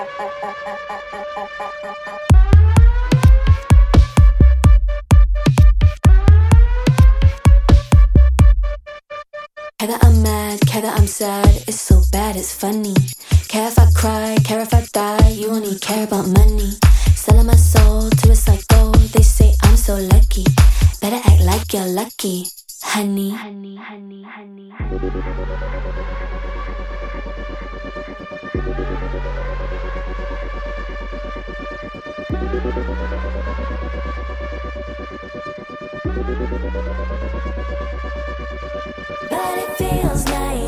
Care that I'm mad, care that I'm sad, it's so bad, it's funny. Care if I cry, care if I die, you only care about money. Selling my soul to a psycho, they say I'm so lucky. Better act like you're lucky, honey. Honey, honey, honey, honey. But it feels nice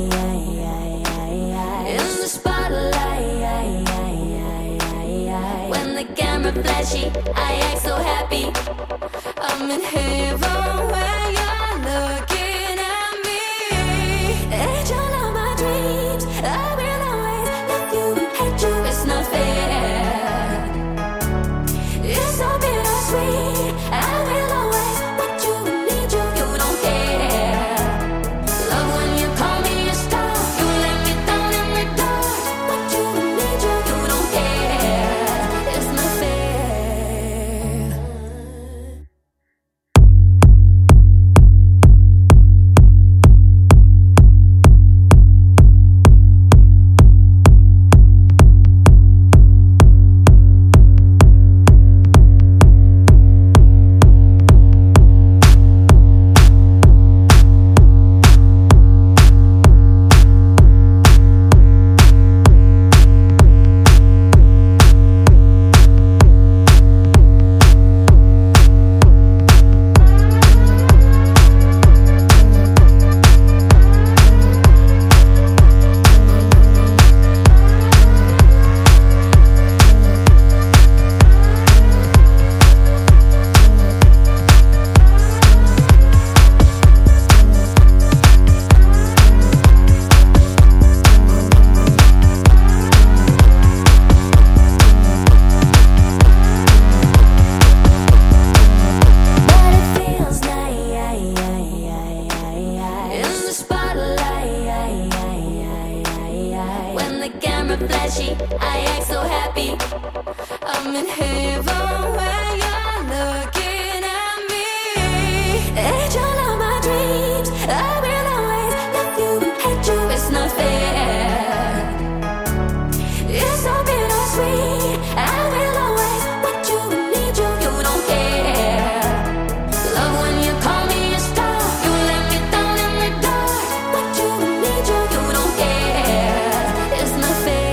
in the spotlight. When the camera flashy, I act so happy. I'm in heaven when you're looking at me. Angel of my dreams, I will always love you, hate you, it's not fair. It's so bittersweet, I will always want you, need you, you don't care. Love when you call me a star, you let me down in the dark. Want you, need you, you don't care. It's not fair. Flashy, I act so happy. I'm in heaven when you're looking at me. Angel of my dreams, I will always love you, hate you, it's not fair. It's so bittersweet, I will always want you, need you, you don't care. Love when you call me a star, you let me down in the dark. Want you, need you, you don't care. It's not fair.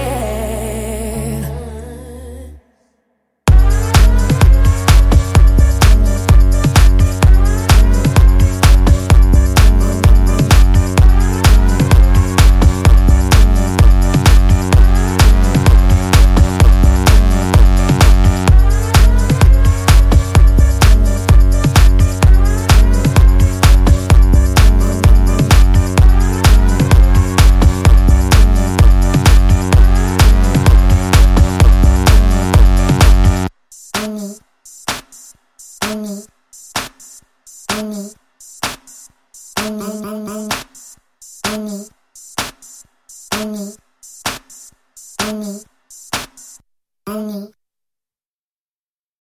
Me.